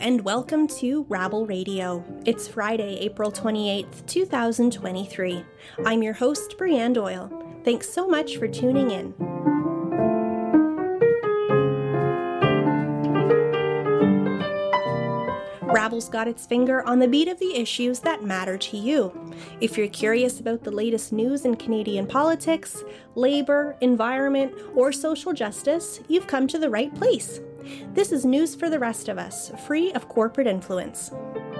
and welcome to Rabble Radio. It's Friday, April 28th, 2023. I'm your host, Brianne Doyle. Thanks so much for tuning in. Rabble's got its finger on the beat of the issues that matter to you. If you're curious about the latest news in Canadian politics, labor, environment, or social justice, you've come to the right place. This is News for the Rest of Us, free of corporate influence.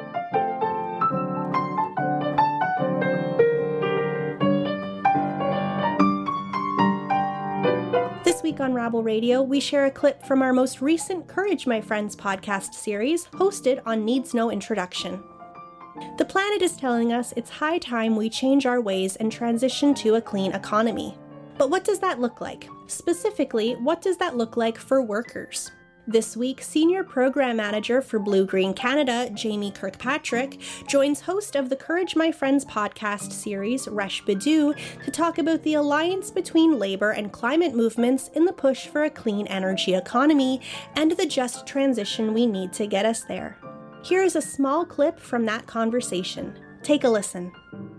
This week on Rabble Radio, we share a clip from our most recent Courage My Friends podcast series, hosted on Needs No Introduction. The planet is telling us it's high time we change our ways and transition to a clean economy. But what does that look like? Specifically, what does that look like for workers? This week, Senior Program Manager for Blue Green Canada, Jamie Kirkpatrick, joins host of the Courage My Friends podcast series, Resh Bidoo, to talk about the alliance between labor and climate movements in the push for a clean energy economy and the just transition we need to get us there. Here is a small clip from that conversation. Take a listen.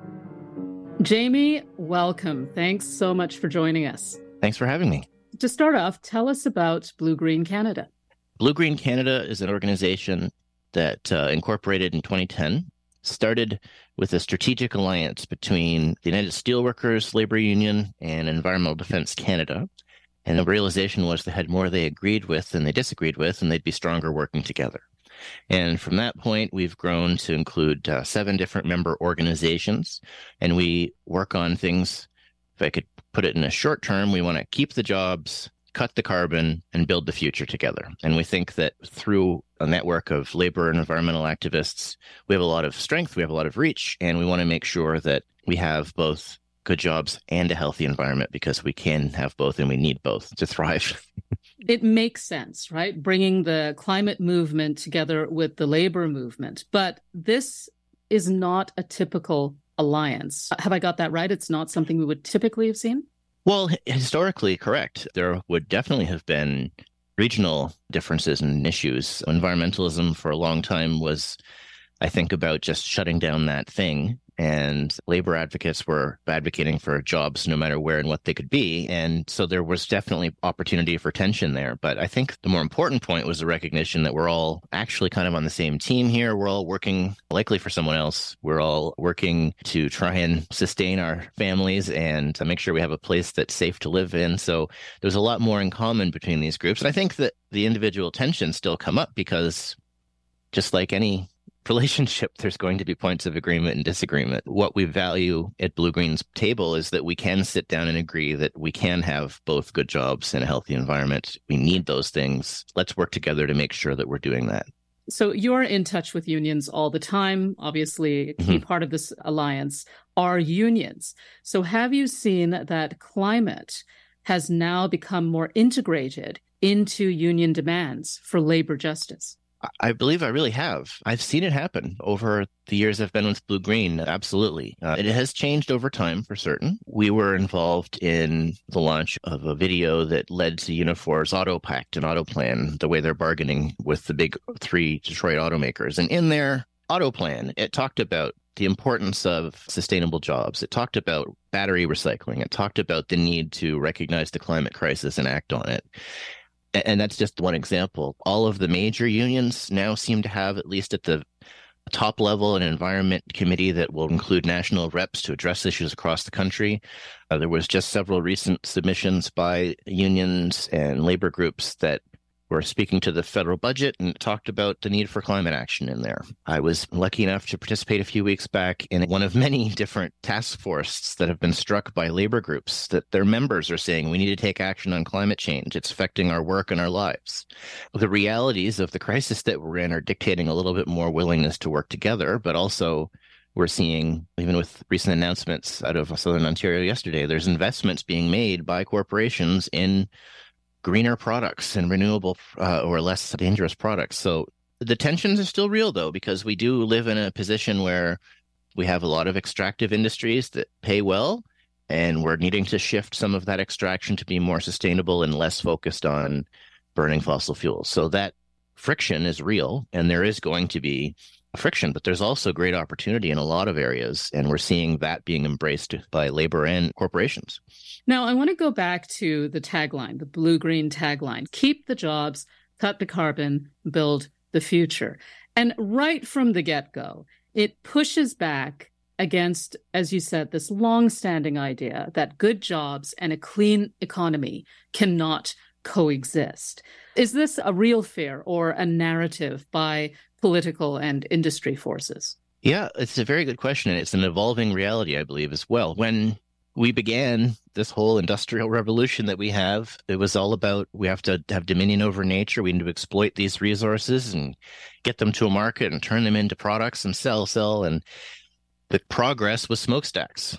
Jamie, welcome. Thanks so much for joining us. Thanks for having me. To start off, tell us about Blue Green Canada. Blue Green Canada is an organization that incorporated in 2010, started with a strategic alliance between the United Steelworkers Labour Union and Environmental Defence Canada. And the realization was they had more they agreed with than they disagreed with, and they'd be stronger working together. And from that point, we've grown to include 7 different member organizations, and we work on things. If I could put it in a short term, we want to keep the jobs, cut the carbon, and build the future together. And we think that through a network of labor and environmental activists, we have a lot of strength, we have a lot of reach, and we want to make sure that we have both good jobs and a healthy environment, because we can have both and we need both to thrive. It makes sense, right? Bringing the climate movement together with the labor movement. But this is not a typical alliance. Have I got that right? It's not something we would typically have seen? Well, historically, correct. There would definitely have been regional differences and issues. Environmentalism for a long time was, I think, about just shutting down that thing. And labor advocates were advocating for jobs no matter where and what they could be. And so there was definitely opportunity for tension there. But I think the more important point was the recognition that we're all actually kind of on the same team here. We're all working likely for someone else. We're all working to try and sustain our families and to make sure we have a place that's safe to live in. So there's a lot more in common between these groups. And I think that the individual tensions still come up because just like any relationship, there's going to be points of agreement and disagreement. What we value at Blue Green's table is that we can sit down and agree that we can have both good jobs and a healthy environment. We need those things. Let's work together to make sure that we're doing that. So you're in touch with unions all the time. Obviously, a key part of this alliance are unions. So have you seen that climate has now become more integrated into union demands for labor justice? I believe I really have. I've seen it happen over the years I've been with Blue Green. Absolutely. It has changed over time for certain. We were involved in the launch of a video that led to Unifor's Auto Pact and Auto Plan, the way they're bargaining with the big 3 Detroit automakers. And in their Auto Plan, it talked about the importance of sustainable jobs. It talked about battery recycling. It talked about the need to recognize the climate crisis and act on it. And that's just one example. All of the major unions now seem to have, at least at the top level, an environment committee that will include national reps to address issues across the country. There was just several recent submissions by unions and labor groups that were speaking to the federal budget and talked about the need for climate action in there. I was lucky enough to participate a few weeks back in one of many different task forces that have been struck by labor groups that their members are saying we need to take action on climate change. It's affecting our work and our lives. The realities of the crisis that we're in are dictating a little bit more willingness to work together, but also we're seeing, even with recent announcements out of Southern Ontario yesterday, there's investments being made by corporations in greener products and renewable or less dangerous products. So the tensions are still real, though, because we do live in a position where we have a lot of extractive industries that pay well, and we're needing to shift some of that extraction to be more sustainable and less focused on burning fossil fuels. So that friction is real, and there is going to be friction, but there's also great opportunity in a lot of areas, and we're seeing that being embraced by labor and corporations. Now, I want to go back to the tagline, the blue-green tagline: keep the jobs, cut the carbon, build the future. And right from the get-go, it pushes back against, as you said, this long-standing idea that good jobs and a clean economy cannot coexist. Is this a real fear or a narrative by political and industry forces? Yeah, it's a very good question. And it's an evolving reality, I believe, as well. When we began this whole industrial revolution that we have, it was all about we have to have dominion over nature. We need to exploit these resources and get them to a market and turn them into products and sell. And the progress was smokestacks.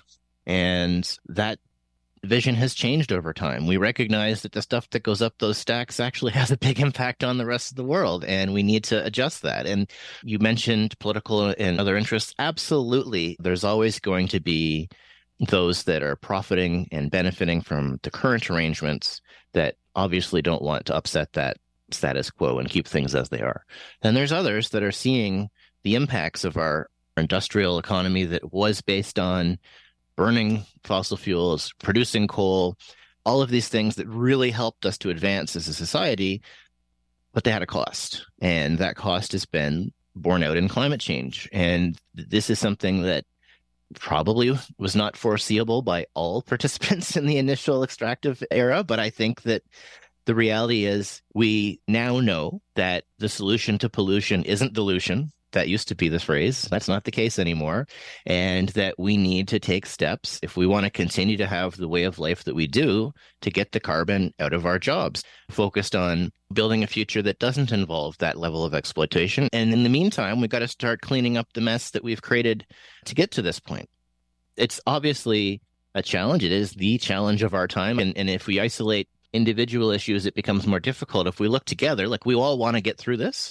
And that vision has changed over time. We recognize that the stuff that goes up those stacks actually has a big impact on the rest of the world, and we need to adjust that. And you mentioned political and other interests. Absolutely. There's always going to be those that are profiting and benefiting from the current arrangements that obviously don't want to upset that status quo and keep things as they are. And there's others that are seeing the impacts of our industrial economy that was based on burning fossil fuels, producing coal, all of these things that really helped us to advance as a society, but they had a cost. And that cost has been borne out in climate change. And this is something that probably was not foreseeable by all participants in the initial extractive era. But I think that the reality is we now know that the solution to pollution isn't dilution. That used to be the phrase. That's not the case anymore. And that we need to take steps if we want to continue to have the way of life that we do to get the carbon out of our jobs, focused on building a future that doesn't involve that level of exploitation. And in the meantime, we've got to start cleaning up the mess that we've created to get to this point. It's obviously a challenge. It is the challenge of our time. And if we isolate individual issues, it becomes more difficult. If we look together, like we all want to get through this,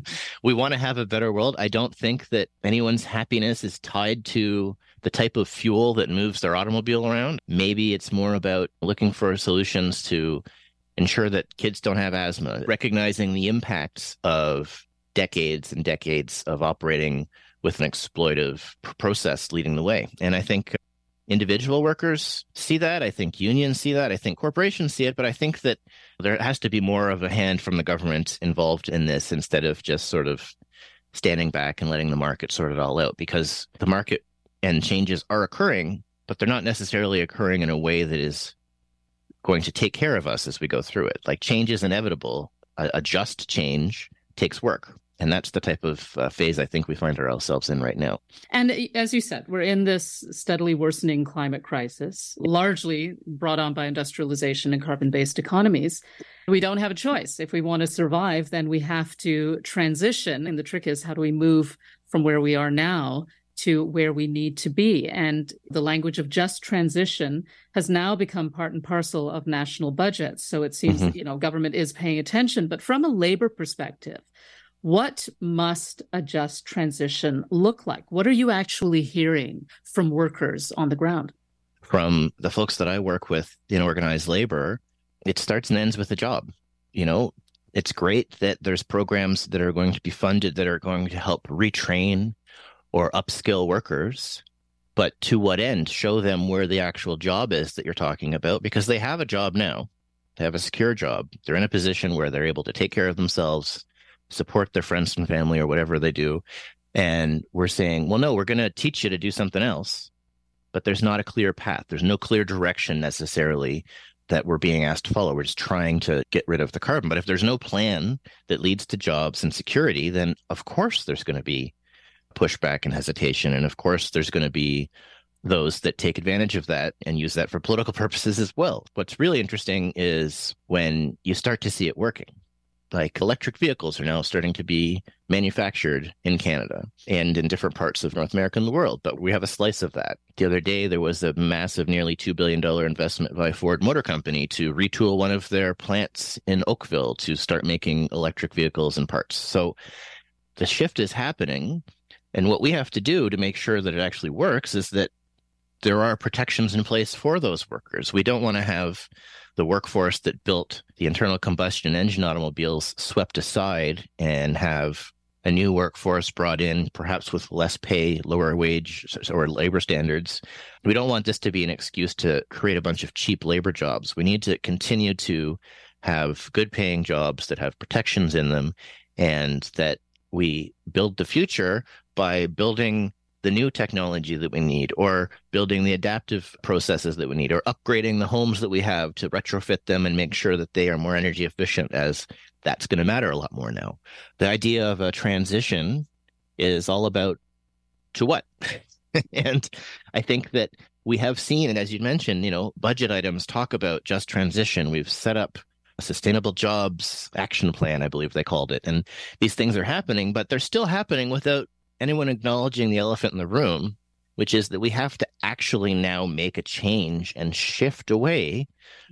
we want to have a better world. I don't think that anyone's happiness is tied to the type of fuel that moves their automobile around. Maybe it's more about looking for solutions to ensure that kids don't have asthma, recognizing the impacts of decades and decades of operating with an exploitive process leading the way. And I think individual workers see that. I think unions see that. I think corporations see it. But I think that there has to be more of a hand from the government involved in this instead of just sort of standing back and letting the market sort it all out, because the market and changes are occurring, but they're not necessarily occurring in a way that is going to take care of us as we go through it. Like, change is inevitable. A just change takes work. And that's the type of phase I think we find ourselves in right now. And as you said, we're in this steadily worsening climate crisis, largely brought on by industrialization and carbon-based economies. We don't have a choice. If we want to survive, then we have to transition. And the trick is, how do we move from where we are now to where we need to be? And the language of just transition has now become part and parcel of national budgets. So it seems, government is paying attention. But from a labor perspective, what must a just transition look like? What are you actually hearing from workers on the ground? From the folks that I work with in organized labor, it starts and ends with a job. It's great that there's programs that are going to be funded that are going to help retrain or upskill workers. But to what end? Show them where the actual job is that you're talking about, because they have a job now. They have a secure job. They're in a position where they're able to take care of themselves, support their friends and family or whatever they do. And we're saying, well, no, we're going to teach you to do something else. But there's not a clear path. There's no clear direction necessarily that we're being asked to follow. We're just trying to get rid of the carbon. But if there's no plan that leads to jobs and security, then of course there's going to be pushback and hesitation. And of course there's going to be those that take advantage of that and use that for political purposes as well. What's really interesting is when you start to see it working. Like, electric vehicles are now starting to be manufactured in Canada and in different parts of North America and the world, but we have a slice of that. The other day, there was a massive, nearly $2 billion investment by Ford Motor Company to retool one of their plants in Oakville to start making electric vehicles and parts. So the shift is happening, and what we have to do to make sure that it actually works is that there are protections in place for those workers. We don't want to have the workforce that built the internal combustion engine automobiles swept aside and have a new workforce brought in, perhaps with less pay, lower wage or labor standards. We don't want this to be an excuse to create a bunch of cheap labor jobs. We need to continue to have good paying jobs that have protections in them, and that we build the future by building the new technology that we need, or building the adaptive processes that we need, or upgrading the homes that we have to retrofit them and make sure that they are more energy efficient, as that's going to matter a lot more now. The idea of a transition is all about to what? And I think that we have seen, and as you mentioned, budget items talk about just transition. We've set up a sustainable jobs action plan, I believe they called it. And these things are happening, but they're still happening without anyone acknowledging the elephant in the room, which is that we have to actually now make a change and shift away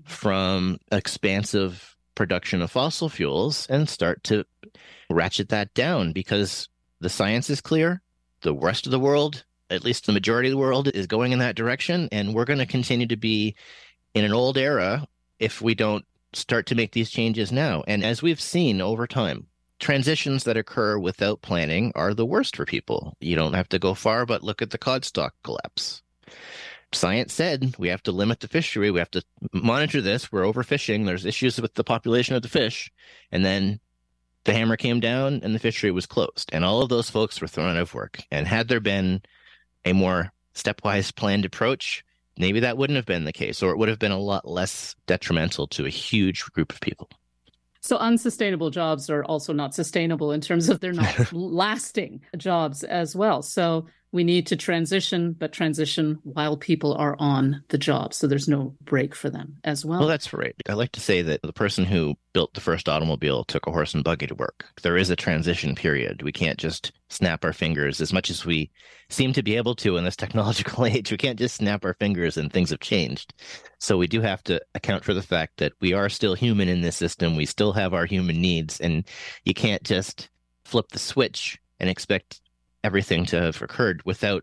from expansive production of fossil fuels and start to ratchet that down, because the science is clear. The rest of the world, at least the majority of the world, is going in that direction. And we're going to continue to be in an old era if we don't start to make these changes now. And as we've seen over time, transitions that occur without planning are the worst for people. You don't have to go far, but look at the cod stock collapse. Science said we have to limit the fishery. We have to monitor this. We're overfishing. There's issues with the population of the fish. And then the hammer came down and the fishery was closed. And all of those folks were thrown out of work. And had there been a more stepwise planned approach, maybe that wouldn't have been the case, or it would have been a lot less detrimental to a huge group of people. So unsustainable jobs are also not sustainable in terms of they're not lasting jobs as well. So we need to transition, but transition while people are on the job. So there's no break for them as well. Well, that's right. I like to say that the person who built the first automobile took a horse and buggy to work. There is a transition period. We can't just snap our fingers as much as we seem to be able to in this technological age. We can't just snap our fingers and things have changed. So we do have to account for the fact that we are still human in this system. We still have our human needs, and you can't just flip the switch and expect everything to have occurred without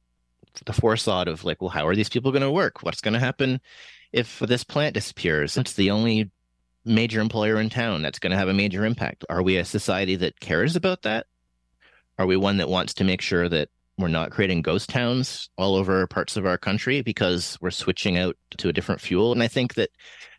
the forethought of like, well, how are these people going to work? What's going to happen if this plant disappears? It's the only major employer in town. That's going to have a major impact. Are we a society that cares about that? Are we one that wants to make sure that we're not creating ghost towns all over parts of our country because we're switching out to a different fuel? And I think that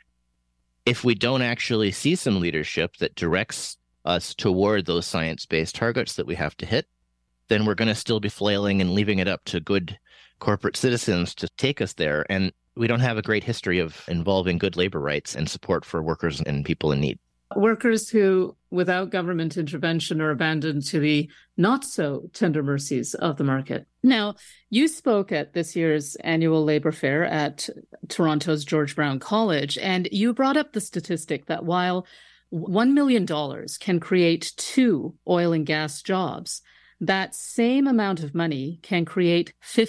if we don't actually see some leadership that directs us toward those science-based targets that we have to hit, then we're going to still be flailing and leaving it up to good corporate citizens to take us there. And we don't have a great history of involving good labor rights and support for workers and people in need. Workers who, without government intervention, are abandoned to the not so tender mercies of the market. Now, you spoke at this year's annual labor fair at Toronto's George Brown College, and you brought up the statistic that while $1 million can create 2 oil and gas jobs, that same amount of money can create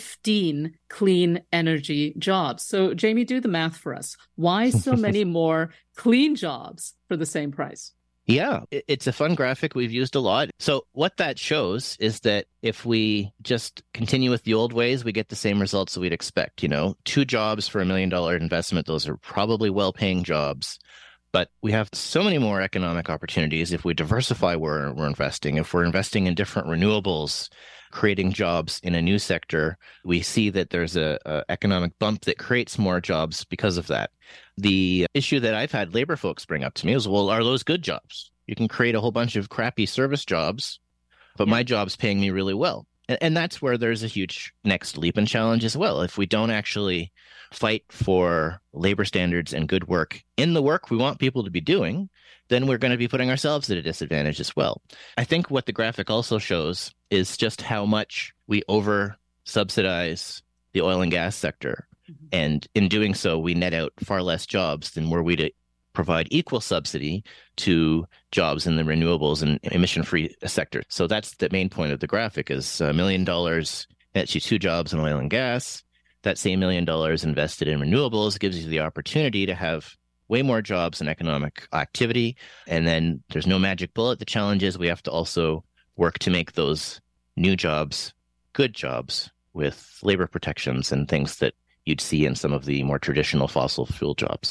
15 clean energy jobs. So, Jamie, do the math for us. Why so many more clean jobs for the same price? Yeah, it's a fun graphic we've used a lot. So what that shows is that if we just continue with the old ways, we get the same results that we'd expect. 2 jobs for $1 million investment. Those are probably well-paying jobs. But we have so many more economic opportunities if we diversify where we're investing. If we're investing in different renewables, creating jobs in a new sector, we see that there's a economic bump that creates more jobs because of that. The issue that I've had labor folks bring up to me is, well, are those good jobs? You can create a whole bunch of crappy service jobs, but my job's paying me really well. And that's where there's a huge next leap and challenge as well. If we don't actually fight for labor standards and good work in the work we want people to be doing, then we're going to be putting ourselves at a disadvantage as well. I think what the graphic also shows is just how much we over-subsidize the oil and gas sector. Mm-hmm. And in doing so, we net out far less jobs than were we to provide equal subsidy to jobs in the renewables and emission-free sector. So that's the main point of the graphic is $1 million nets you 2 jobs in oil and gas. That same $1 million invested in renewables gives you the opportunity to have way more jobs and economic activity. And then there's no magic bullet. The challenge is we have to also work to make those new jobs good jobs with labor protections and things that you'd see in some of the more traditional fossil fuel jobs.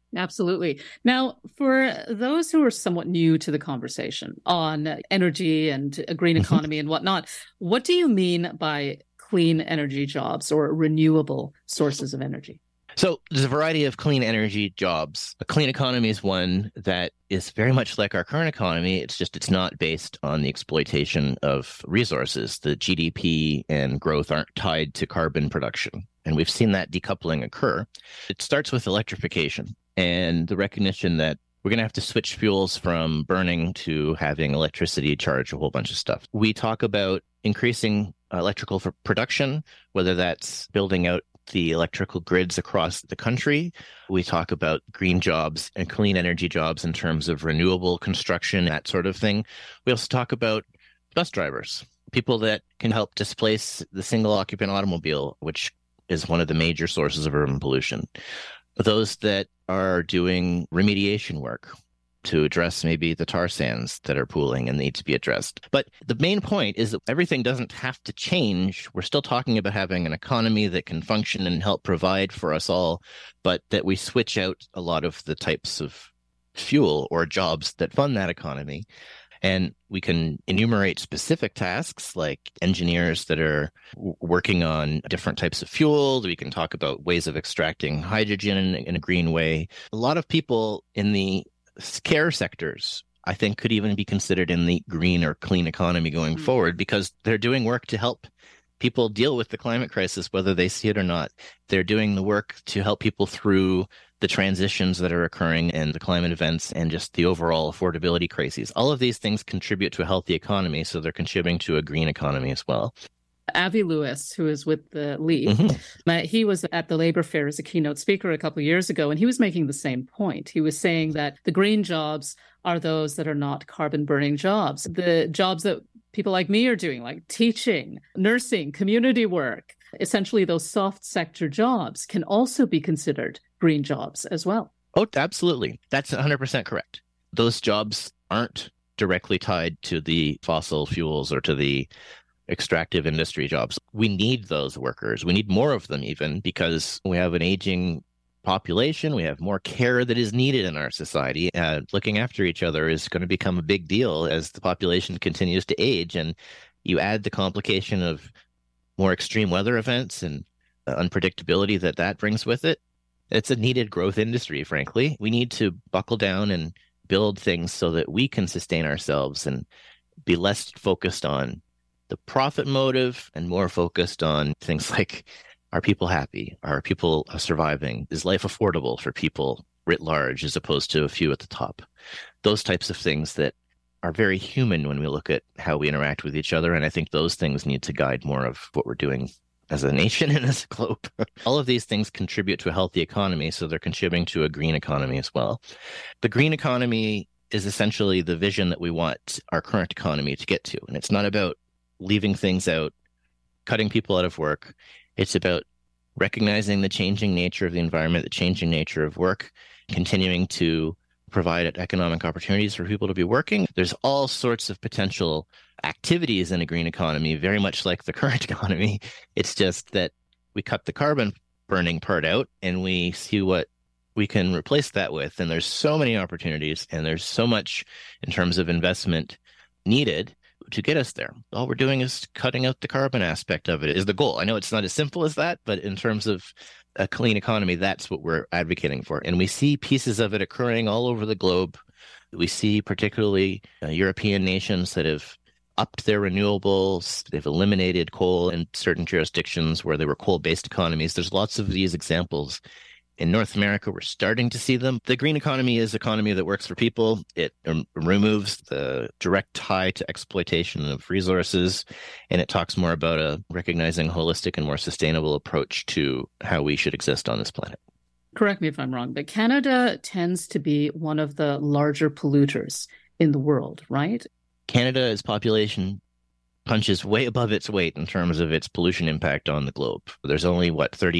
Absolutely. Now, for those who are somewhat new to the conversation on energy and a green economy and whatnot, what do you mean by clean energy jobs or renewable sources of energy? So there's a variety of clean energy jobs. A clean economy is one that is very much like our current economy. It's not based on the exploitation of resources. The GDP and growth aren't tied to carbon production. And we've seen that decoupling occur. It starts with electrification and the recognition that we're going to have to switch fuels from burning to having electricity charge a whole bunch of stuff. We talk about increasing electrical production, whether that's building out the electrical grids across the country. We talk about green jobs and clean energy jobs in terms of renewable construction, that sort of thing. We also talk about bus drivers, people that can help displace the single occupant automobile, which is one of the major sources of urban pollution. Those that are doing remediation work to address maybe the tar sands that are pooling and need to be addressed. But the main point is that everything doesn't have to change. We're still talking about having an economy that can function and help provide for us all, but that we switch out a lot of the types of fuel or jobs that fund that economy. And we can enumerate specific tasks like engineers that are working on different types of fuel. We can talk about ways of extracting hydrogen in a green way. A lot of people in the care sectors, I think, could even be considered in the green or clean economy going forward, because they're doing work to help people deal with the climate crisis, whether they see it or not. They're doing the work to help people through the transitions that are occurring and the climate events and just the overall affordability crises. All of these things contribute to a healthy economy, so they're contributing to a green economy as well. Avi Lewis, who is with the Leave, he was at the Labor Fair as a keynote speaker a couple of years ago, and he was making the same point. He was saying that the green jobs are those that are not carbon-burning jobs. The jobs that people like me are doing, like teaching, nursing, community work, essentially those soft sector jobs can also be considered green jobs as well. Oh, absolutely. That's 100% correct. Those jobs aren't directly tied to the fossil fuels or to the extractive industry jobs. We need those workers. We need more of them even, because we have an aging population. We have more care that is needed in our society. Looking after each other is going to become a big deal as the population continues to age. And you add the complication of more extreme weather events and unpredictability that brings with it. It's a needed growth industry, frankly. We need to buckle down and build things so that we can sustain ourselves and be less focused on the profit motive and more focused on things like, are people happy? Are people surviving? Is life affordable for people writ large as opposed to a few at the top? Those types of things that are very human when we look at how we interact with each other. And I think those things need to guide more of what we're doing as a nation and as a globe. All of these things contribute to a healthy economy, so they're contributing to a green economy as well. The green economy is essentially the vision that we want our current economy to get to. And it's not about leaving things out, cutting people out of work. It's about recognizing the changing nature of the environment, the changing nature of work, continuing to provide economic opportunities for people to be working. There's all sorts of potential activities in a green economy, very much like the current economy. It's just that we cut the carbon burning part out and we see what we can replace that with. And there's so many opportunities and there's so much in terms of investment needed to get us there. All we're doing is cutting out the carbon aspect of it is the goal. I know it's not as simple as that, but in terms of a clean economy, that's what we're advocating for. And we see pieces of it occurring all over the globe. We see particularly European nations that have upped their renewables. They've eliminated coal in certain jurisdictions where they were coal-based economies. There's lots of these examples. In North America, we're starting to see them. The green economy is an economy that works for people. It removes the direct tie to exploitation of resources, and it talks more about recognizing a holistic and more sustainable approach to how we should exist on this planet. Correct me if I'm wrong, but Canada tends to be one of the larger polluters in the world, right? Canada's population punches way above its weight in terms of its pollution impact on the globe. There's only,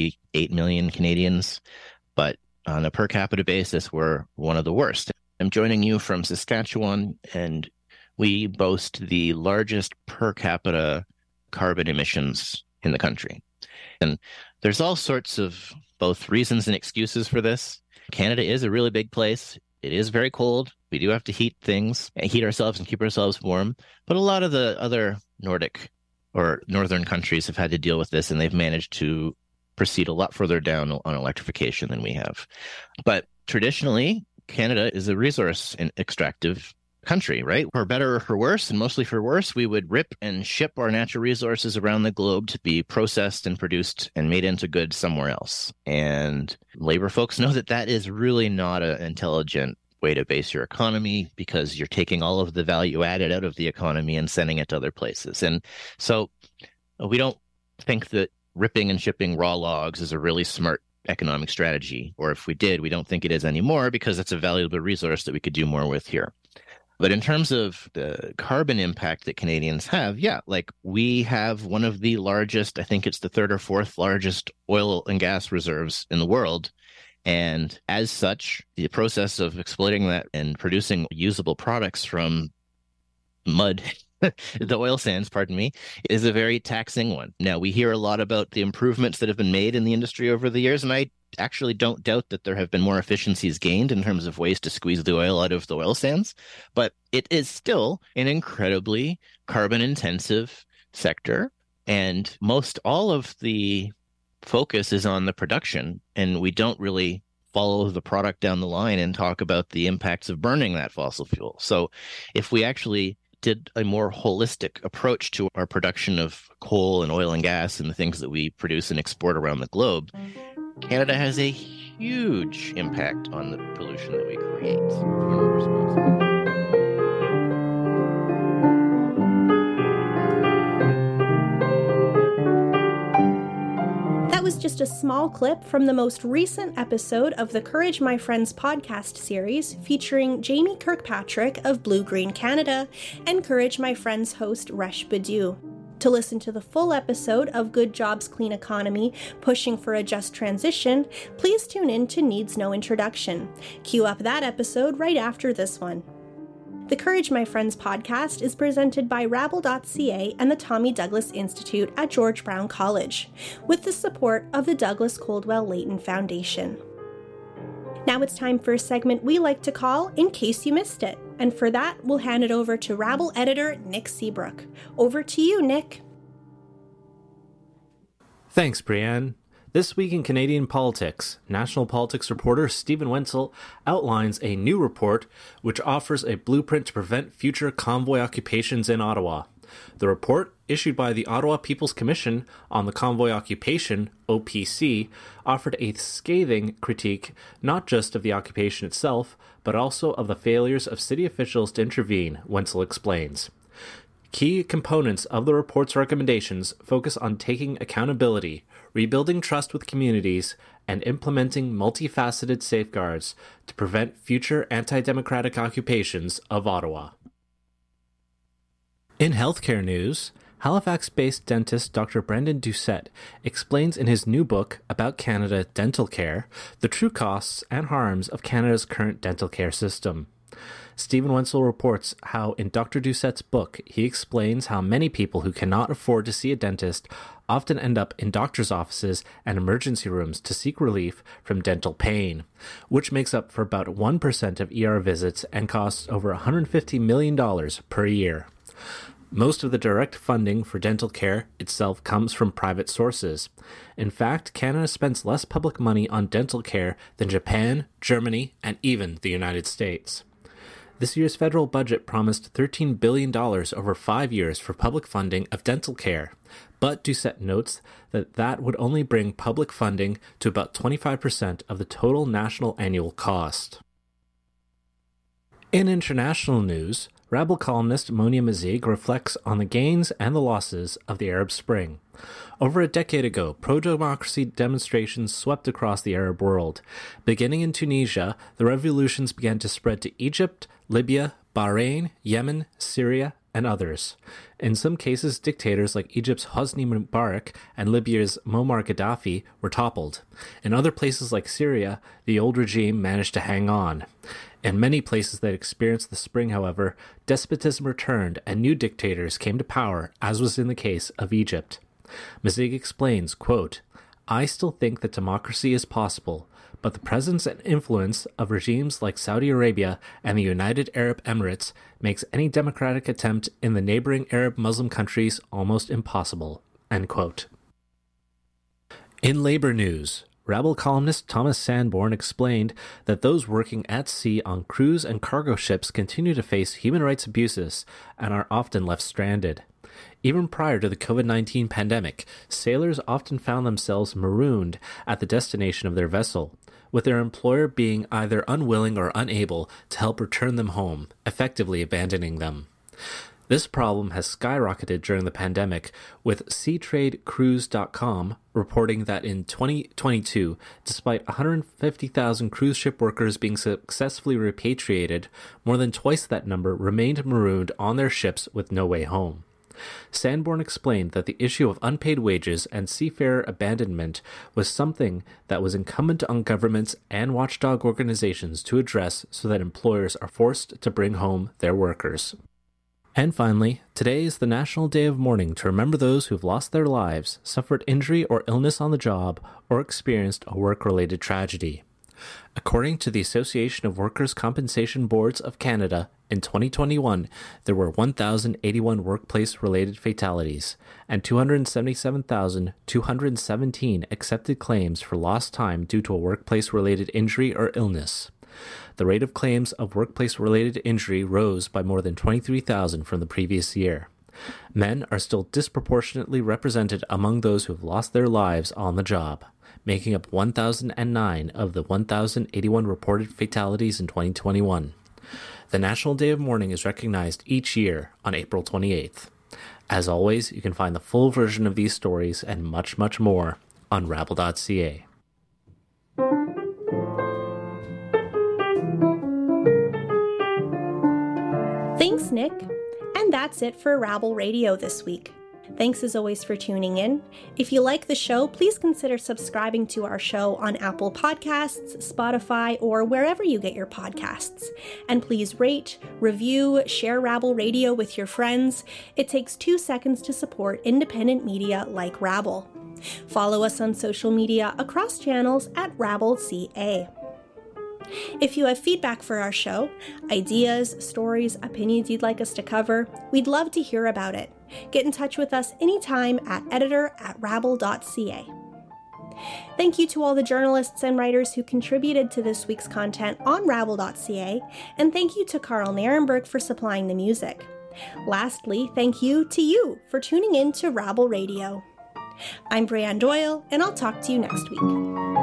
38 million Canadians, but on a per capita basis, we're one of the worst. I'm joining you from Saskatchewan, and we boast the largest per capita carbon emissions in the country. And there's all sorts of both reasons and excuses for this. Canada is a really big place. It is very cold. We do have to heat ourselves and keep ourselves warm. But a lot of the other Nordic or northern countries have had to deal with this, and they've managed to proceed a lot further down on electrification than we have. But traditionally, Canada is a resource and extractive country, right? For better or for worse, and mostly for worse, we would rip and ship our natural resources around the globe to be processed and produced and made into goods somewhere else. And labor folks know that that is really not an intelligent way to base your economy, because you're taking all of the value added out of the economy and sending it to other places. And so we don't think that ripping and shipping raw logs is a really smart economic strategy. Or if we did, we don't think it is anymore, because it's a valuable resource that we could do more with here. But in terms of the carbon impact that Canadians have, like we have one of the largest, I think it's the third or fourth largest oil and gas reserves in the world. And as such, the process of exploiting that and producing usable products from mud, the oil sands, is a very taxing one. Now, we hear a lot about the improvements that have been made in the industry over the years, and I actually don't doubt that there have been more efficiencies gained in terms of ways to squeeze the oil out of the oil sands, but it is still an incredibly carbon-intensive sector, and most all of the focus is on the production, and we don't really follow the product down the line and talk about the impacts of burning that fossil fuel. So if we actually did a more holistic approach to our production of coal and oil and gas and the things that we produce and export around the globe, Canada has a huge impact on the pollution that we create when we're responsible. That was just a small clip from the most recent episode of the Courage My Friends podcast series, featuring Jamie Kirkpatrick of Blue Green Canada and Courage My Friends host Resh Badu. To listen to the full episode of Good Jobs, Clean Economy, Pushing for a Just Transition, please tune in to Needs No Introduction. Cue up that episode right after this one. The Courage My Friends podcast is presented by Rabble.ca and the Tommy Douglas Institute at George Brown College, with the support of the Douglas Coldwell Leighton Foundation. Now it's time for a segment we like to call In Case You Missed It. And for that, we'll hand it over to Rabble editor Nick Seabrook. Over to you, Nick. Thanks, Brianne. This week in Canadian politics, national politics reporter Stephen Wenzel outlines a new report which offers a blueprint to prevent future convoy occupations in Ottawa. The report, issued by the Ottawa People's Commission on the Convoy Occupation, OPC, offered a scathing critique not just of the occupation itself, but also of the failures of city officials to intervene, Wenzel explains. Key components of the report's recommendations focus on taking accountability, rebuilding trust with communities, and implementing multifaceted safeguards to prevent future anti-democratic occupations of Ottawa. In healthcare news, Halifax-based dentist Dr. Brendan Doucette explains in his new book about Canada dental care the true costs and harms of Canada's current dental care system. Stephen Wenzel reports how in Dr. Doucette's book he explains how many people who cannot afford to see a dentist often end up in doctor's offices and emergency rooms to seek relief from dental pain, which makes up for about 1% of ER visits and costs over $150 million per year. Most of the direct funding for dental care itself comes from private sources. In fact, Canada spends less public money on dental care than Japan, Germany, and even the United States. This year's federal budget promised $13 billion over 5 years for public funding of dental care, but Doucette notes that that would only bring public funding to about 25% of the total national annual cost. In international news, Rabble columnist Monia Mazig reflects on the gains and the losses of the Arab Spring. Over a decade ago, pro-democracy demonstrations swept across the Arab world. Beginning in Tunisia, the revolutions began to spread to Egypt, Libya, Bahrain, Yemen, Syria, and others. In some cases, dictators like Egypt's Hosni Mubarak and Libya's Muammar Gaddafi were toppled. In other places like Syria, the old regime managed to hang on. In many places that experienced the spring, however, despotism returned and new dictators came to power, as was in the case of Egypt. Mazig explains, quote, "I still think that democracy is possible, but the presence and influence of regimes like Saudi Arabia and the United Arab Emirates makes any democratic attempt in the neighboring Arab Muslim countries almost impossible." End quote. In labor news, Rabble columnist Thomas Sanborn explained that those working at sea on cruise and cargo ships continue to face human rights abuses and are often left stranded. Even prior to the COVID-19 pandemic, sailors often found themselves marooned at the destination of their vessel, with their employer being either unwilling or unable to help return them home, effectively abandoning them. This problem has skyrocketed during the pandemic, with SeaTradeCruise.com reporting that in 2022, despite 150,000 cruise ship workers being successfully repatriated, more than twice that number remained marooned on their ships with no way home. Sanborn explained that the issue of unpaid wages and seafarer abandonment was something that was incumbent on governments and watchdog organizations to address so that employers are forced to bring home their workers. And finally, today is the National Day of Mourning to remember those who've lost their lives, suffered injury or illness on the job, or experienced a work-related tragedy. According to the Association of Workers' Compensation Boards of Canada, in 2021, there were 1,081 workplace-related fatalities and 277,217 accepted claims for lost time due to a workplace-related injury or illness. The rate of claims of workplace-related injury rose by more than 23,000 from the previous year. Men are still disproportionately represented among those who have lost their lives on the job, making up 1,009 of the 1,081 reported fatalities in 2021. The National Day of Mourning is recognized each year on April 28th. As always, you can find the full version of these stories and much, much more on rabble.ca. Thanks, Nick. And that's it for Rabble Radio this week. Thanks as always for tuning in. If you like the show, please consider subscribing to our show on Apple Podcasts, Spotify, or wherever you get your podcasts. And please rate, review, share Rabble Radio with your friends. It takes 2 seconds to support independent media like Rabble. Follow us on social media across channels at RabbleCA. If you have feedback for our show, ideas, stories, opinions you'd like us to cover, we'd love to hear about it. Get in touch with us anytime at editor@rabble.ca. Thank you to all the journalists and writers who contributed to this week's content on rabble.ca, and thank you to Carl Nierenberg for supplying the music. Lastly, thank you to you for tuning in to Rabble Radio. I'm Brianne Doyle, and I'll talk to you next week.